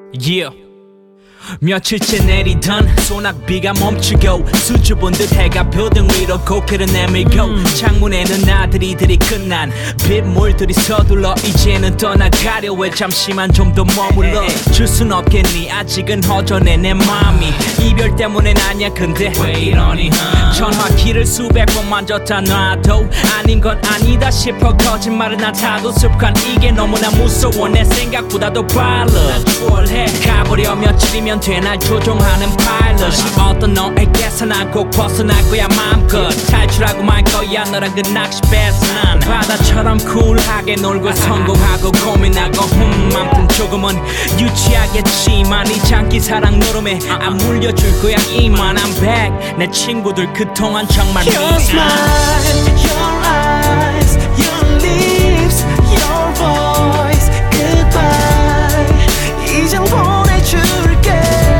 Yeah. 며칠째 내리던 소낙비가 멈추고 수줍은 듯 해가 벼등 위로 고개를 내밀고 창문에는 나들이들이 끝난 빗물들이 서둘러 이제는 떠나가려 해. 잠시만 좀 더 머물러 줄 순 없겠니. 아직은 허전해 내 맘이. 이별 때문엔 아니야 근데 왜 이러니. 전화기를 수백 번 만졌다 놔도 아닌 건 아니다 싶어. 거짓말은 난 타도 습관. 이게 너무나 무서워. 내 생각보다도 빨라. 난 추월해 가버려. 며칠이면 돼 날 조종하는 파일럿이. 어떤 너에게서 난 꼭 벗어날 거야 마음껏. 탈출하고 말 거야 너랑 그 낚시배에서. 난 바다처럼 쿨하게 놀고 성공하고 고민하고 아무튼 조금은 유치하겠지만 이 장기 사랑 노름에 안 물려줄 거야 이만. I'm back. 내 친구들 그동안 정말 Your smile, your eyes, your lips, your voice. Goodbye. 이젠 보내줄게.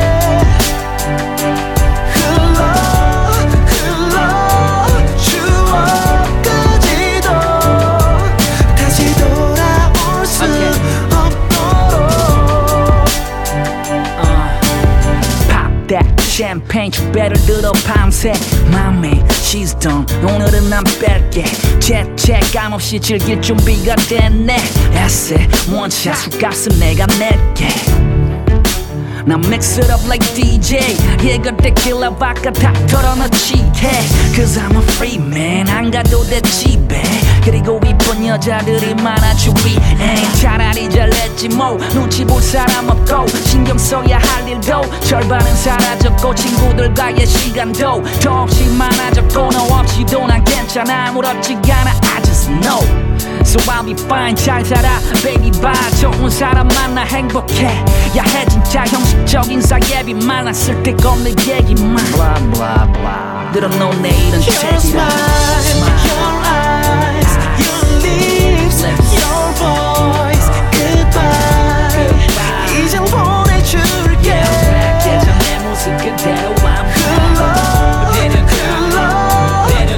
흘러 흘러 추억까지도 다시 돌아올 수 없도록. Pop that champagne 주배를 들어 밤새. My man, she's done. 오늘은 난 뺄게. 죄책감 없이 즐길 준비가 됐네. 에세 원샷 술값은 내가 낼게. Now mix it up like DJ. 얘가 tequila vodka 다 털어넣지 해. Cause I'm a free man. 안 가도 돼 집에. 그리고 이쁜 여자들이 많아 주위에. 차라리 잘했지 뭐. 눈치 볼 사람 없고 신경 써야 할 일도 절반은 사라졌고 친구들과의 시간도 더없이 많아졌고 너 없이도 난 괜찮아. 아무렇지 않아 I just know. So I'll be fine. 잘 살아 baby bye. 좋은 사람 만나 행복해. 야해 진짜 형식적인 사예비 말나 쓸데없는 얘기만 blah blah blah. 들어놓 내일은 Your smile, your eyes, your lips, your voice. Goodbye. 이젠 보내줄게. 예전의 모습 그대로 I'm 흘러 흘러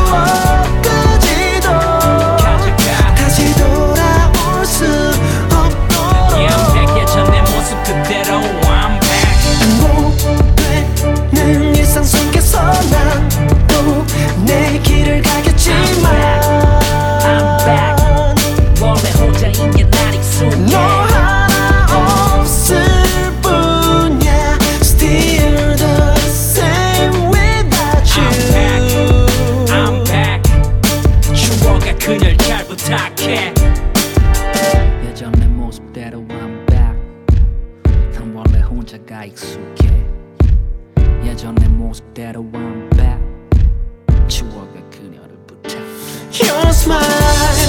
추억까지도 다시 돌아올 수 없도록. 예전의 모습 그대로 I'm back. 반복되는 일상 속에서 난 또 내 길을 가겠지만 I'm back. 원래 혼자인 게 날 익숙해. 너 하나 없을 뿐이야. Still the same without you. I'm back. 추억의 그녀를 잘 부탁해. 예전의 모습대로 I'm back. 난 원래 혼자가 익숙해. 예전의 모습대로 I'm back. 추억의 그녀를 부탁해. Your smile,